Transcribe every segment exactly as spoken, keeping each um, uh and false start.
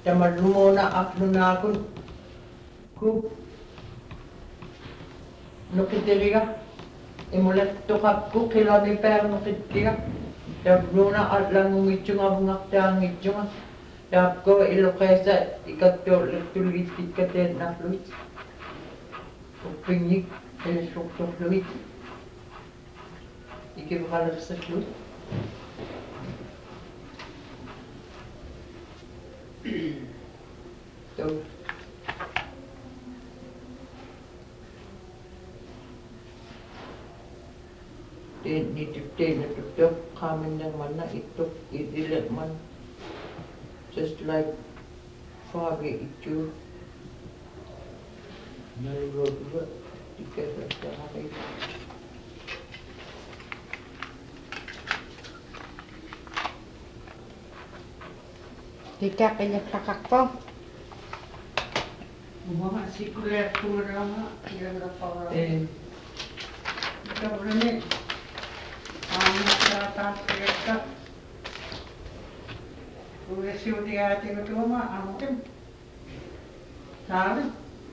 Tämä lumona afnuna kun ku nokiteliga imulle toqapku qilami päärnoqittiga tabnuna allangungitsunga vungartaangitsunga taapko iloqeessa ikattuullertulgittikkateennarluit uppingik elissortorluit ikivqalersalluit Tuh. Din nitiptena tutok kamin ng mana ito idilat man just like fagi itu nalilod ba dikasa sa akin Tika kanya kakakpo. Mga sikuler kurang yang dapat. eh Kita berani. Anak atas kereta. Udah siu dia tinggal tu mah, amukin. Salah.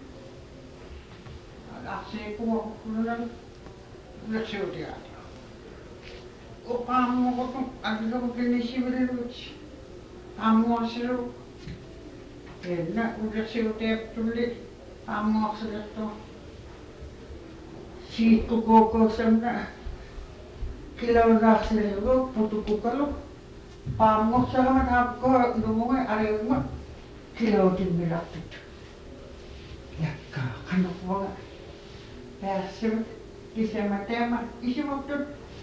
Asyik ku kurang. Udah siu dia. Oh, kamu kok ada mungkin isi beri Amo aslo. Enak udah siu dia tulis. Amo aslo tu. Si koko sana. Kilau dah selalu putuku kalau pamok sama aku ngomongnya ada mak kilau dimilak itu. Ya kan aku ya sih di sana tema isi waktu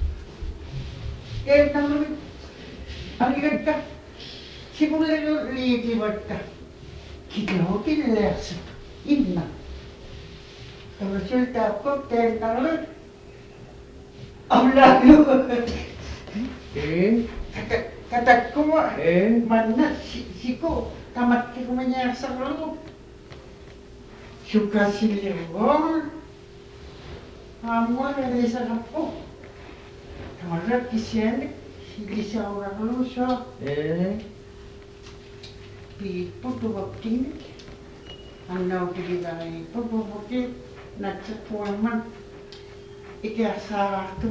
eh tahu ada kan si boleh lihat di waktu kilau kilau sih inna kalau cerita aku tentang Allah lu. eh Kata kataku mah eh mana si siku tamat ke rumahnya selalu suka silibong amor dari sarapo kamar kisian sili sa orang lu so eh pipo tu waktu anau diri dari pipo waktu nak cepuaman ikhlas tu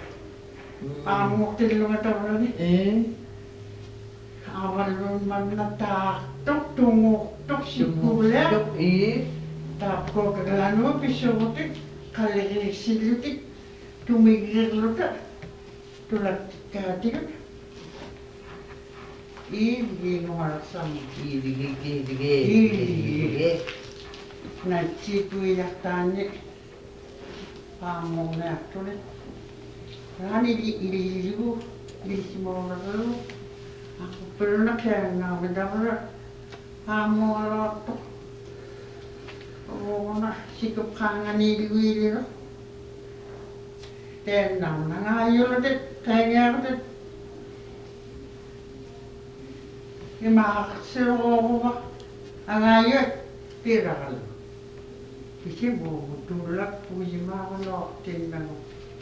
Amo tilungan tahu ni. eh Awal mana tak tok tunggu tok sikulah. Dok eh Tak kau kerana pisau tu kalau siluti tumigir luka tulat kahati kan. Ini nuar sama. dige dige dige dige Nanti tu yang tanya. Amo nak tulis. Rani di iri ibu, di semua orang aku pernah kena mendapat amo loto. Oh nak sikap kangen iri iri lo. Tenang, nangayu lo deh, kayaknya lo deh. Ini maksud apa? Nangayu tiral. Kisi bu tulak puji makan lo tenang.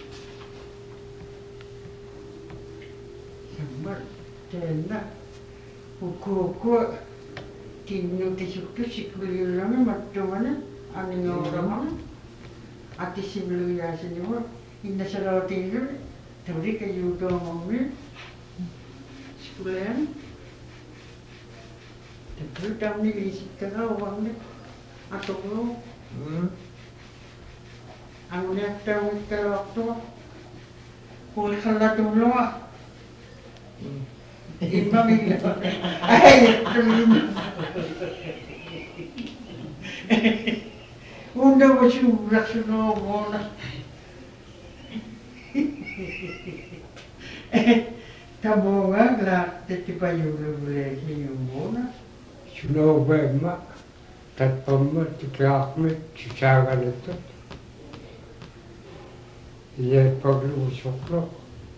Sambar tena buku-buku tinu tisuk tu sikuli lama macam mana ane orang mana ati simulu ya sini mah indah selalu tinggal tapi kayu tu mami sikulian tapi tahu ni isi kerana orang ni atau belum hmm anu ni tahu kalau waktu boleh kalau tu belum Imam ini, ay, unda macam rasional mana, tabungan lah, tetipa yulu boleh hiu mana, Suno bema tatpamma tiklakme chichagan itu. Ia perlu usoklo.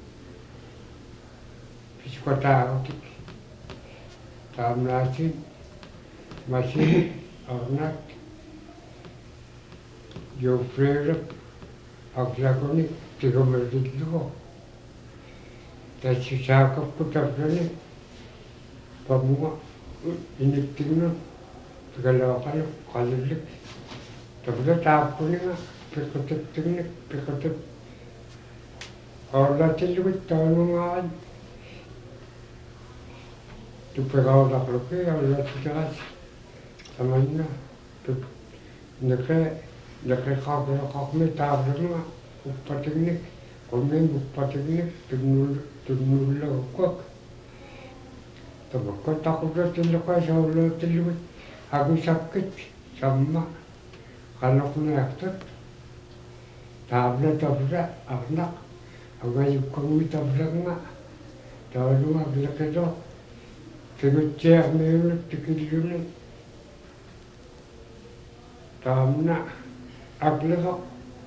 Piskota otik. Tam nasi masih ornak. Yo frere aklakoni tiga menit dulu. Dan chichaga putar frere pamua inittingno pikalaqalu qalillik tabla taappuninga piqutittingnik piqutip aulatillugut taanungaan tuppegaulaqluki aulatigaas tamanna pip neke neke qaaqaqaqmi taavlunga uppatignik qummin uppatignik tignul tignullagukkuak tabakka taqulratilluqa saulaatillugut agusakkit samma qalaqniaqtat taavla tabla arnaq agayukkammi tablanga taanunga aqliqido figuttiarmiunut tikilluni taamna aqliqaq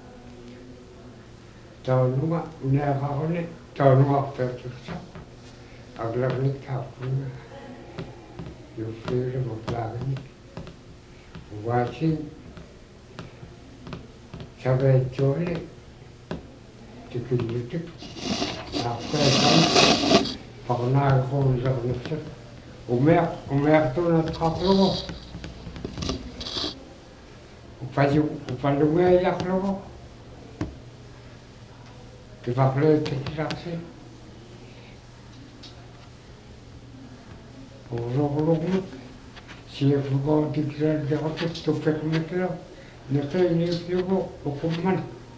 taanunga uneaqaruni taanungaartaatiqsa aqlaqnik taappunga yuffeele muplaagani uwaasin saveetsuuli tikillutik aaqpeesan parnaagiquullerniksat umeaq umeaqtunat qarlugu upaju upalungeeyaqlugu kipaqleetikilaqsi urruqluqnuk siiflugoontikilaldeqotik tuppeqniklo neqeiniiplugu uqumman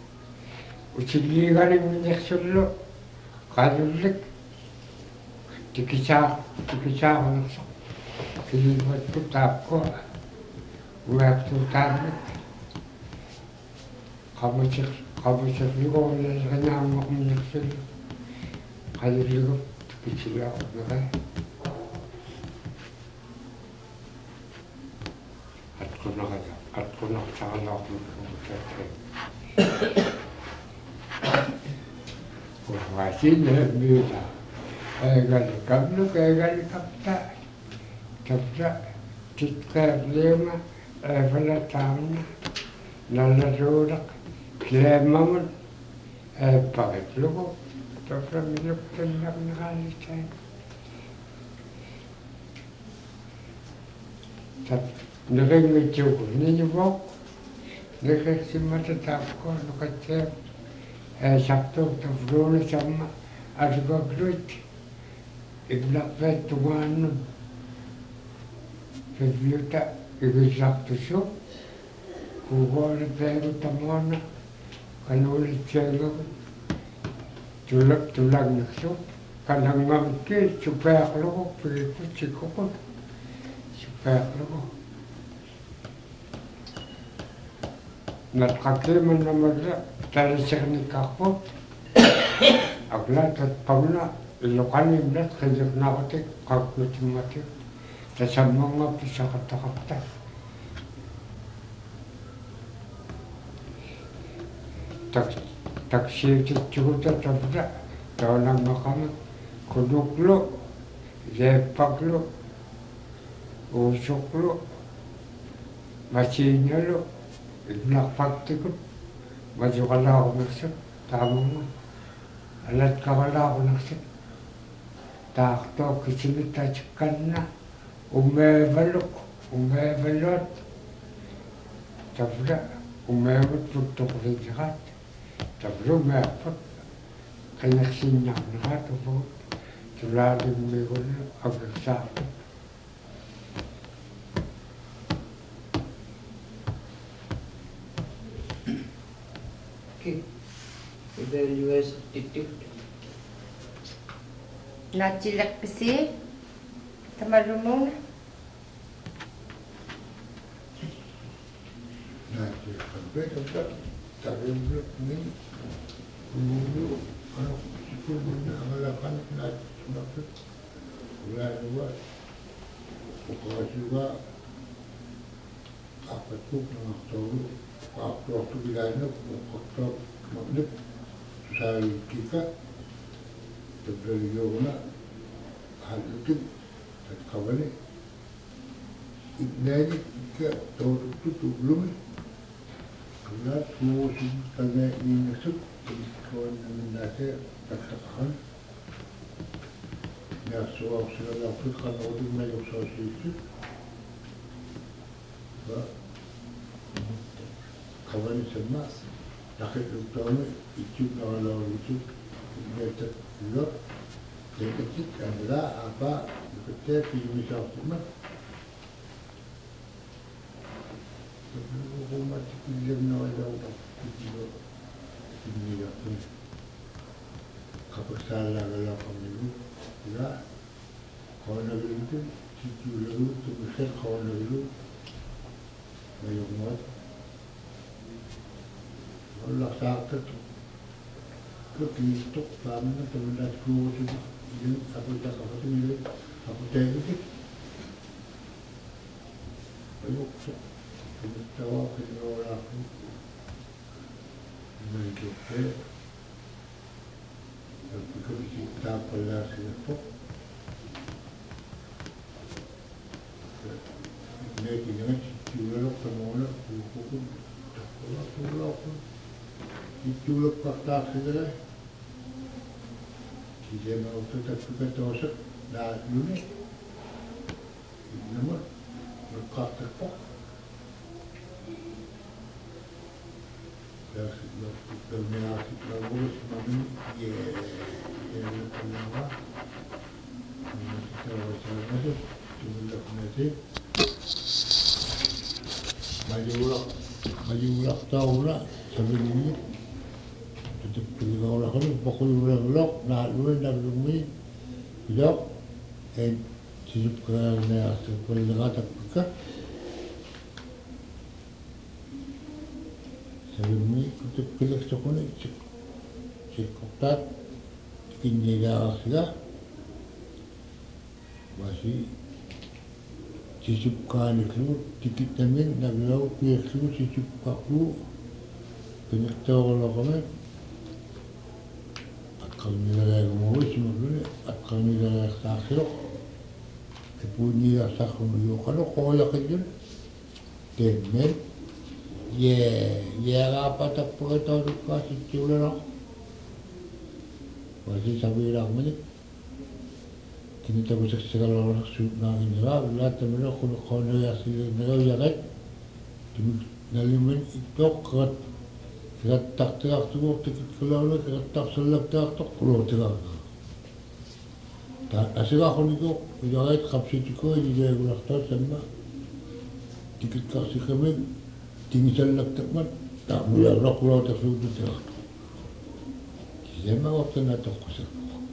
utilliigalimminersullu qalullik tikisaa tikisaarunersa kiliivattu taappua umeaqtuutaarnik qamutik qamutiklugoonnerinaammoqminersullu qalullugup tikisilaaqneqa atqunaqala atqunaqtaqalaaqmukutatte uwaasinneemmiuta eegali kamnuk eegali kapta kapta titqeerliunga eefala taamna nallasuulaq kileemmamun eeppaqitlugu toframiluktennerneqaalitsain tap neqingitsuuku niñuvoq neqersimmata taapko nuqatseem eesartuuq tafluuni samma asugakluit iblaqpeet tungaannun fivluta igisartusu kuugoole peegu tamoona kanuulitseegagut tulak tulagnersu kanangamikki supeaqlugu pilikutsikukut supeaqlugu natqakiimannamalla talisernikkarput aglaatat qavna illuqanimlat qilliqnarutik qaqqutimmatiq tasammanngappi saqattaqarta tak taksiititsuguta tabla taananngaqama kunuklu yeeppaqlu uusuqlu masiinalu ibnaqpaktikut masuqalaarunersut taamunga alatkaqalaarunersut taartook kisimitatikkanna ummeevaluk ummeevaluat tabla ummeevut puttoqulitiqaat tabla ummearput qinersinnarneqaat upugut tulaalimmiigullu agersaarput Evaluate attitude. Nachilakkisi tamarumuna Nachilakkisi tamarumuna Umulu anak sikul benda angalakan nachilakkisi Ulai juga Pukul juga Apa tu Nak tahu Apa waktu bilanya Waktu Maklip Saya kita Terbeliau hal itu kawannya ibnani kita tahu itu belum karena semua sebenarnya ini masuk kawan nasi tersekan ja zoals ze dat goed gaan worden mee of zo zitten. Ja. Kawan sama, nak itu tahu itu kalau itu kita juga dekat adalah apa kita pilih sama. Rumah pilih nama ada itu ini ya. Kapal salah kalau kami itu, ya, kalau nak itu itu lalu tu besar kalau nak itu, banyak muat. Allah sakit tu, kekituk, kami tu mendat kru tu, ini apa tak apa tu ni, apa tak itu, banyak tu, kami tahu kena orang tu, mereka tu. Because kita pernah siapa, ini kita jual kemana, buku, pulau pulau, jual kertas segala, kita mau tetap kita terus dah ini, nama berkat apa? Dominasi terus mami ye ye apa kita wajar tu cuma nanti baju ulak baju ulak tahu lah sambil ini tetap pilih ulak ni pokok ulak ulak nak ulak nak rumi tidak eh siap kerana sekolah negara tak buka. Sebelum ini kita pilih sekolah cek cek kotak tinggi dah sudah masih sisipkan itu tiket temen nak lalu pilih itu sisipkan itu banyak tahu lah kami akal ni dah mau semua ni akal ni dah sakit kepunya sakit ni kalau kau nak kerja temen ye ye apa tak perlu tahu kasih cula lah masih sambil lah mana kini tak bisa segala orang sudah ini lah lah temen aku nak kau nak asal nak jaga kini naliman itu kat kat tak tak tu tiket keluar kat tak selak tak tak keluar tak tak asal aku ni tu jaga kapsi cikgu dia gula tak sama tiket kasih kami tinggi selak teman tak boleh rok rok tersebut tu. Saya mahu waktu nak tahu kusir.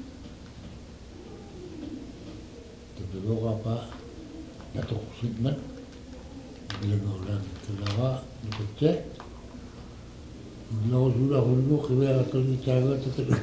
Tapi kalau apa nak tahu kusir man, bila orang keluar nak cek, kalau sudah hulu kerja atau cara tu,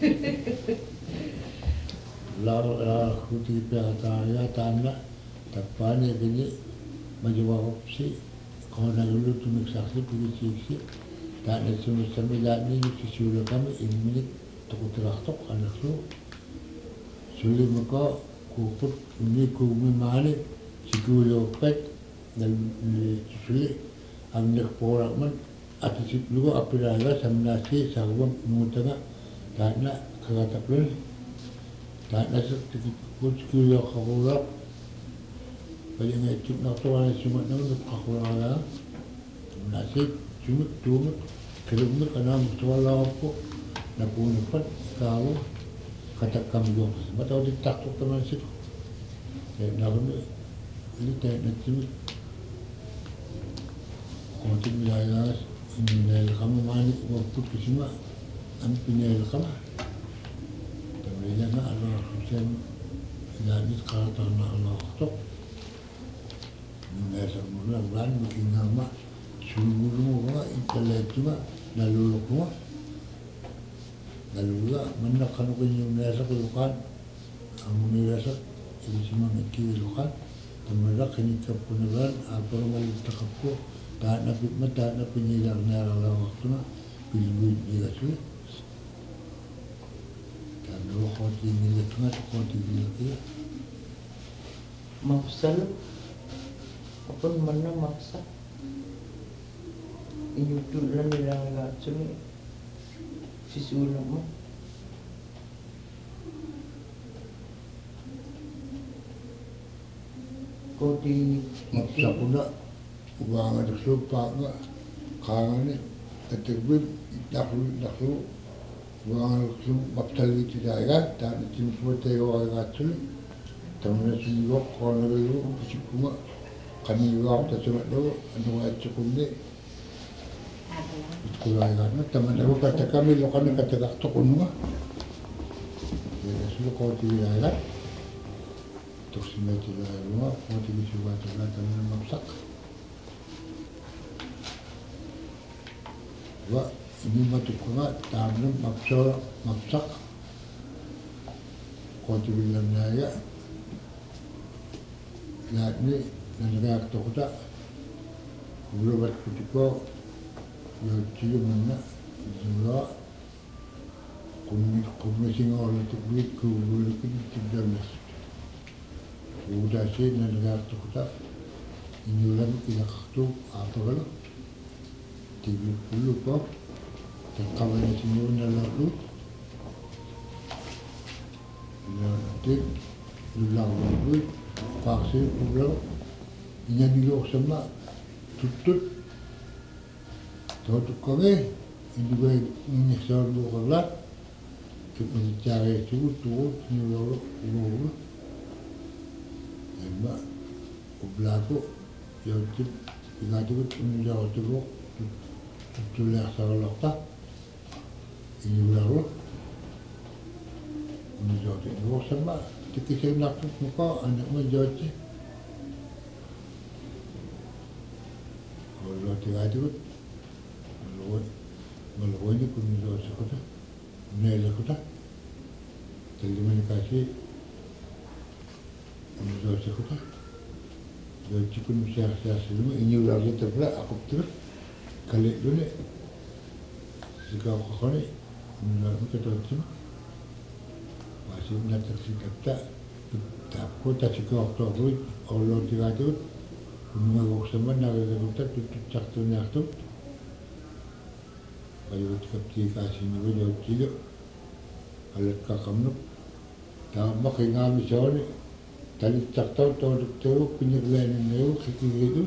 lalu aku tiba tanya tanya, tapi ni begini macam apa sih? Kalau nak dulu tu nak saksi pergi cik tak ada semua sembilan ni sudah kami ini milik toko teraktok anak tu sulit maka kuput ini kumi mana cikgu lopet dan sulit ambil porak man atau cikgu apa dah sama nasi sahwam mutanga tak nak kata pun tak nak seperti cikgu yang kau banyak ngecip nak tahu ada cuma nak aku lah, nasi cuma cuma kalau nak kena mutual apa, nak pun dapat kalau kata kami jual, sebab tahu ditakut teman situ, nak ni ini tak nak cuma, kalau cuma jaya ini kamu mani waktu kesima, kami punya kamu, tapi jangan Allah hujan, jadi kalau tak nak Allah tok. Nasa mula bulan mungkin nama seluruh orang internet cuma lalu lupa lalu juga mana kalau kau nasa kelukan kamu nasa ini cuma mikir lukan temerah kini kepunaran apa orang tak kapu tak nak mata nak penyiar nara waktu na pilih dia tu dan orang kau ini lepas tu kau tinggal dia Mafsal apa mana maksa YouTube lang nilang lahat sisulang mo koti Mapsakuna, uwangan naksu panga, kangane, katerbib, naklu, naklu, uwangan naksu mapsali tidaya, dan tim suwate wagatul, tamna siniwak kona galu, pisikuma, kami wak tasumat do, anu atsukunde, itkulay gana, taman ako kata kami lokana kata kaktokunma, ya sudah kau tidaya. Toksina tidak rumah, mau tiga coba coba tanam mamsak. Wah, ini matu kuma tanam mamsak mamsak. Kau tiga bilang naya, lihat ni nanti aku tahu tak, guru buat kutiko, yo cium mana, jumlah, kumi kumi singa orang tu beli guru lagi tidak nas. Udah sih negara tu kita inyulan kita tu apa kalau tiga puluh kok terkawan inyulan lalu nanti ulang lagi vaksin ulang ini dulu sama tutut tahu tu kau ini juga ini soal dua kelas kita cari tu tu inyulan ulang Mbak, ublaku, ya itu, ingat itu menjauh itu, itu lihat salah tak, ini ulah menjauh itu, sama, tikisnya nak muka anak menjauh itu, kalau tiga itu, kalau kalau ini pun menjauh sekolah, menjauh sekolah, jadi mereka sih menjauh sekolah, jadi cikun siapa-siapa semua ini ulah kita pula aku terus kali dulu ni, jika aku kali menjauh kita tu, masih nak tersikat tak, tak aku tak jika aku tu, kalau tiga tu, menunggu sama nak kita tu cak tu nak tu, kalau kita tiga sini menjauh cilik, kalau kakak tak makin ngam jauh tadi tak tahu tahu tahu punya lain yang kita itu,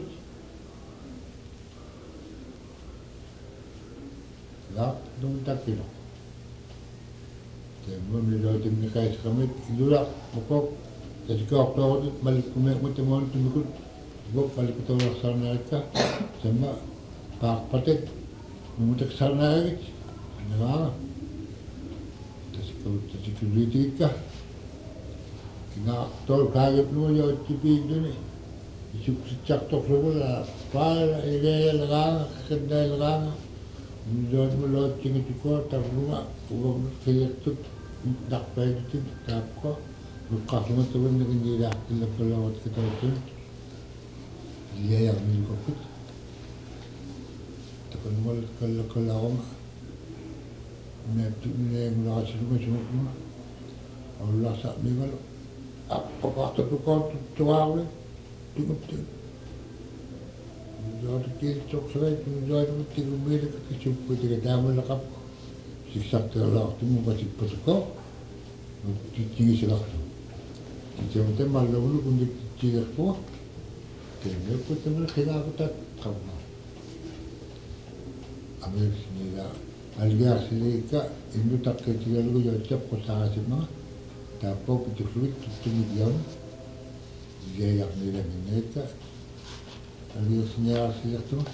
lah dong tak kira. Jadi mana ada tim nikah kami itu lah, pokok jadi kau tahu tu balik kumek macam mana tu ikut, pokok balik kita orang sana mereka, sama pak patet, memutak sana lagi, ada jadi kau jadi kulit kita. Nak tol kaget lu yo tipi itu ni, isu sejak tok lu lah, pal ide lega, kedai lega, menjual mulut cing itu kau tak rumah, uang kaya tu dak pay itu tak kau, luka semua tu pun dengan dia tidak kelawat kita itu, dia yang ni kau pun, tak kenal kalau kalau ni tu ni yang lah semua semua, Allah sab ni kalau apa kata tu kau tu tua le, tu betul. Jadi kita cok saya tu jadi tu tiga mili kita cukup tiga jam lah kap. Siksa terlalu tu muka cepat kau, tinggi silah. Kita macam malu malu pun dicikir pun, kita pun tembel kena aku tak kau. Ambil sini lah, alga sini ka, ini tak kecil lalu jadi cepat kau sah semua. Tapi kita fluid kita milion, dia yang ni dah minta, ada senyap senyap tu,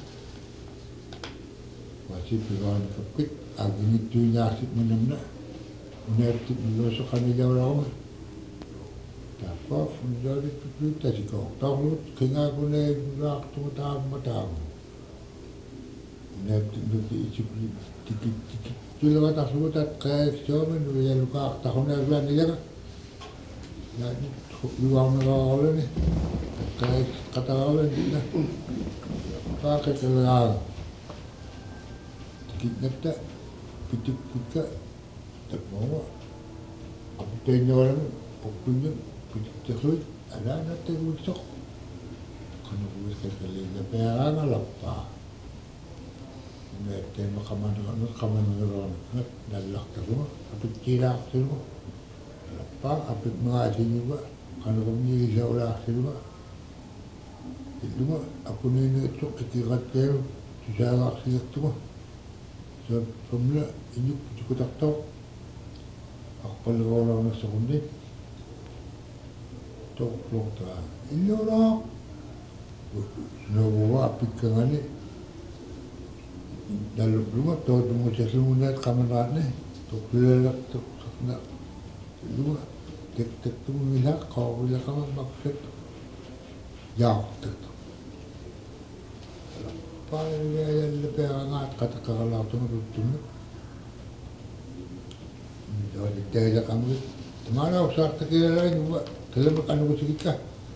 masih pegang kepit, agni tu nyasip mana-mana, menerti melosokan dia orang. Tapi menjadi fluid tadi kau tahu, kena guna rak tu tahu tahu, menerti menerti icip tikit tikit, tu lewat asal tak kaya siapa ni dia luka tahu nak bulan ni kan. Nah, luang negara ni, kayak kata orang ni lah, pakai kelar, kita tak, kita kita tak mahu, aku tanya orang, aku punya, kita terus ada ada terus sok, kalau boleh sekali lepas orang lapar, ni tema kaman orang, kaman orang, dah lah terus, aku kira terus. Pak, apa mengaji juga, kalau kami jauh lah juga, Itu mah aku ini itu ikirat kayo susah sih itu mah. So pemula ini cukup tak tahu. Aku kalau orang nak sekolah tok tok ta. Ini orang nak bawa pikiran ni dalam rumah tu tu macam semuanya kamera ni tok lelak tok nak rumah tek tek tu milah kau milah kau maksud jauh tu. Paling yang lebih hangat kata kalau tu tu tu. Jadi dia kami mana usah terkira lain buat kalau makan aku cerita.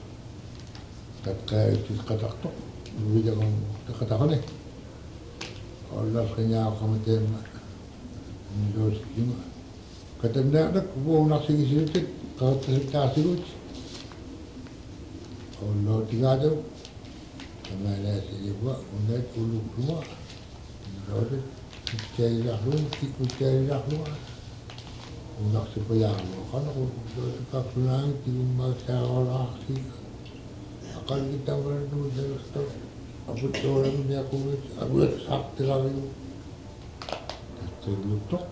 Kata itu kata tu, lebih jangan kata kau ni. Allah kena kamu tema, menjauh cuma. Kata nak nak buang nasi sedikit, kau terserta sedikit. Allah tiga tu, sama ada siapa, undai ulu semua. Menjauh cari dah lu, kita cari dah lu. Nak supaya kan aku tak pulang di rumah saya orang sih. Akan kita berdua terus tu. Aku tu orang ni aku aku sakit lagi. Terus lutok.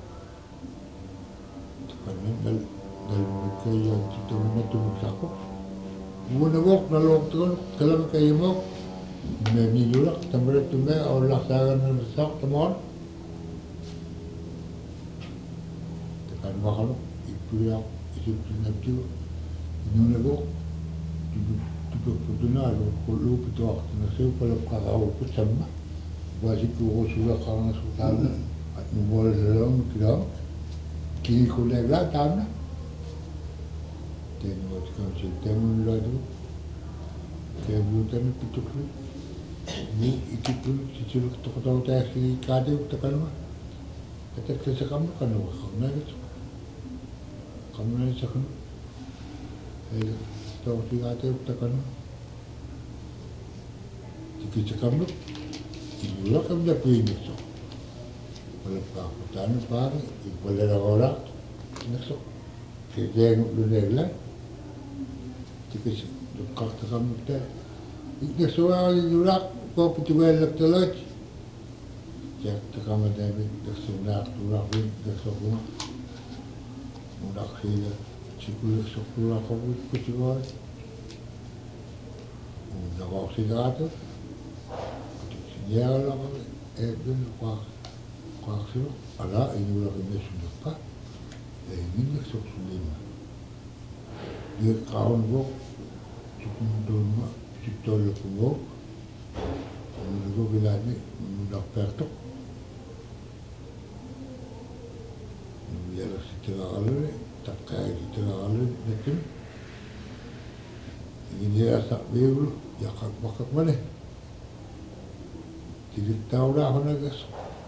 Kerana dal dal mereka yang kita mana tu sakit. Guna wok nalok tu kalau kaya wok. Ni juga tambah tu me Allah sangat sak teman. Tekan mahal itu yang itu nanti ni wok. Tujuh puluh kalau betul nasi kalau kalau tu sama wajib tu sudah kalau sudah number dalam kira kiri kolej lah tanah tengok kalau tengok lagi kemudian itu tu ni itu tu sisi tu kalau tak sih kade tu kan mah kita kerja kamu kan mah kamu ni kamu ni cakap eh tahu tiga tu tekan jika cakap lu ibu lah kamu dah pergi besok kalau kau tanah pagi ibu dah orang besok kerja yang lu dah jika kau cakap lu dah ini soal jurak kau pergi balik terus cak cakap macam ni tersunak jurak ni tersunak mudah sih Cikgu sekolah kau kecil, dah kau sudah tu, dia lah kau eh dulu kau kau sih, ada ini orang ini sudah apa, eh ini dia sudah lima, dia kawan kau cukup dulu cukup dulu kau, kau bilang ni mudah pertok, dia lah setelah lalu ni. Tak kaya kita lalu macam ini dia tak biru ya kak bakak mana tidak tahu dah mana guys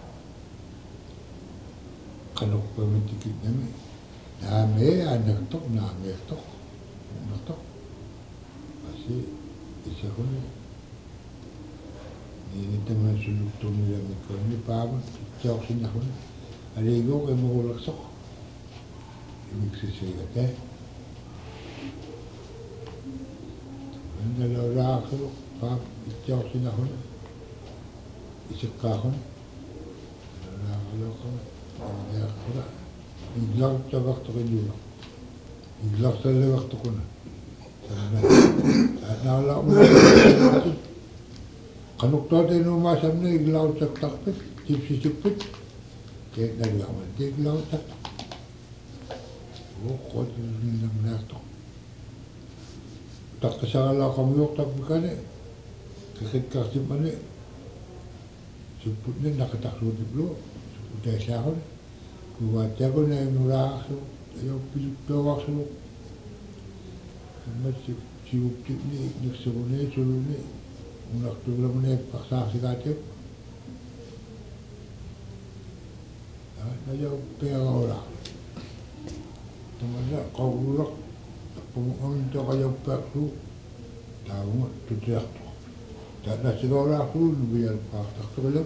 kalau peminti kita ni nama anak tok nama tok anak tok masih isya kau ni ini teman suluk tu ni yang kau ni paham jauh sini kau ni ada ego yang mau laksok miksi saya kata, anda orang tu faham jauh sini pun, isikah pun, orang orang pun, dia pun, ikhlas tu waktu kedua, ikhlas tu waktu kuna, ada orang pun, kanuk tu ada nama sana ikhlas tak tak, cipsi cipit, kayak dari awal dia ikhlas tak. Oh, kau ni nak nak tu. Tak kesalah kamu yok tak bukan ni. Ketika si mana, sebut ni nak tak suruh dulu, sebut dah sahur. Kuat jago ni murah tu, ayo pilih dua waktu. Macam cium cium ni, ni sebut ni suruh ni, nak tu belum ni paksa sikatip. Ayo pilih orang. Teman kau urak, pengen tu kaya perlu, tahu tu dia tu. Tak ada segala aku biar pak tak terlalu.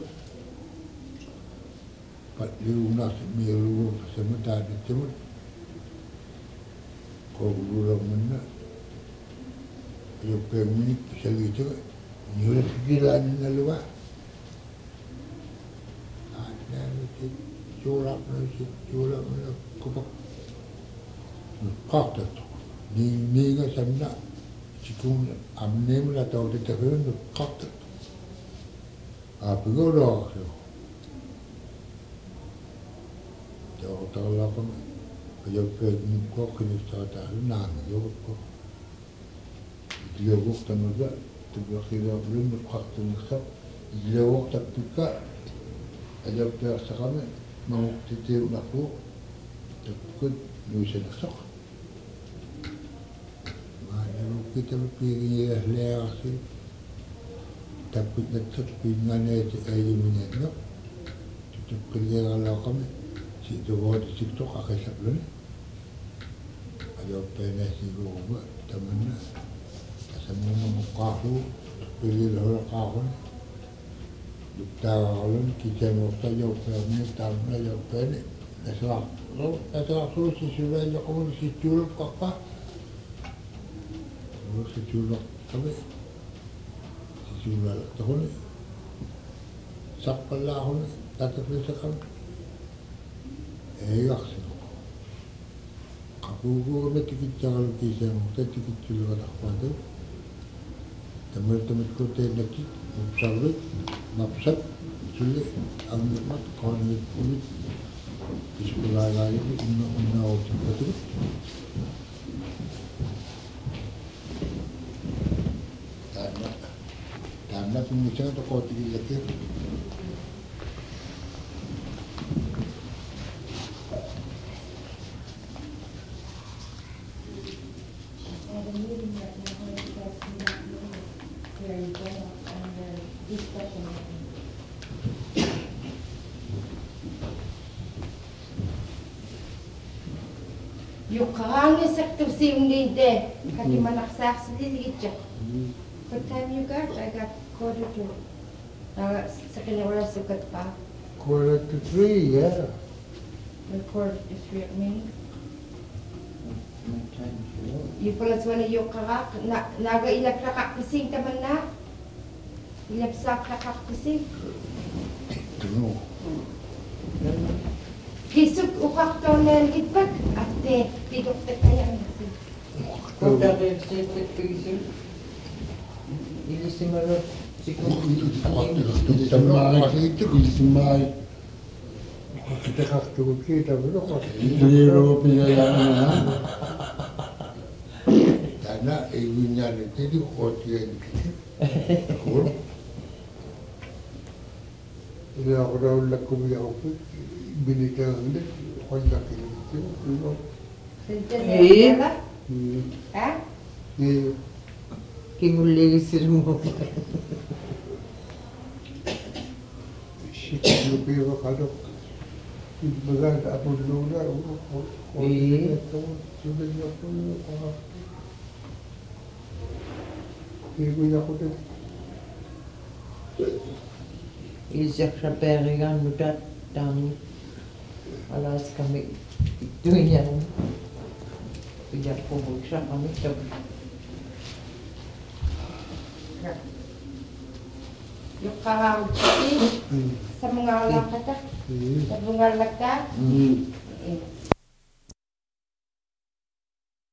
Pat liu nas miru sementara di timur. Kau urak mana? Yo pengen ni sekali tu, Nyuruh segila na luwa. Ada mesti curap mesti curap mesti kupak. Kakak tu. Ni ni kan sana. Cikung amne mula tahu dia terus kakak. Apa kau dah? Jauh tahu lah kan. Jauh pergi kau kini cerita nang jauh kau. Dia waktu mana tu kita belum berkata nikah. Dia waktu kita ada perasaan mau titir aku. Takut lusa nak. Mana kita pergi leher sih. Takut nak terpingan aja aja minyak. Kita kerja kalau kami si jawab si tu kakak sebelum. Ada penasi gua teman. Semua mukahu pilih orang kahu. Kita orang kita mesti jauh pergi tanpa jauh pergi. Esok, lo esok lo si sudah jauh si curug apa? Lo si curug tapi si curug tahu ni. Sakpalah ni, tak terus sekam. Eh, aksi. Aku gua kena tikit jangan kisah, kita tikit curug tak pada. Teman-teman kota lagi, mabsabut, mabsab, sulit, ambil mat, kawan kulit, di sekolah lain itu undang-undang orang betul. Tanda, tanda pengusaha atau kota lagi. Yung kahangi sector sim ni de, kaki manak sak sendiri gitu. What time you got? I got quarter to. Now second hour sukat pa. Quarter to three, yeah. The quarter to three minutes. You pala suwana yung kakak, na naga ilak kakak pising taman na. Ilak sak kakak pising. Tunggu. Kisuk ukak to na gitbag ate pidok te kaya natin. Kau dah ada sedikit pergi ini semua cikgu Semai itu semai. Kita kaktu kita berapa? Beliau punya yang karena ibunya itu kota yang kecil. Ini aku dah laku biar aku bini kerana kau nak itu, itu. Sente na ha? Ni Kinguli semua. shit lebih kalau bagai apa dulu dah, Eh. sudah ni apa apa. Ibu aku tu. Isyak sa peringan mudat dami. Alas kami itu yang tidak pemuksa kami coba. Yung kahang pising sa mga alak kata, sa mga alak ka, Hmm. eh,